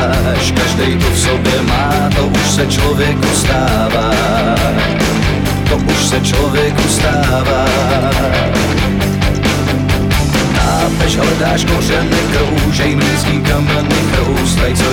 hledáš, každej to v sobě má, to už se člověku stává. To už se člověku stává. Tápeš, hledáš kořeny, kroužej mlýnský kameny, chroustaj, co